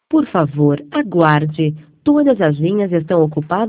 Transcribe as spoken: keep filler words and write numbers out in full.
Por favor, aguarde. Todas as linhas estão ocupadas.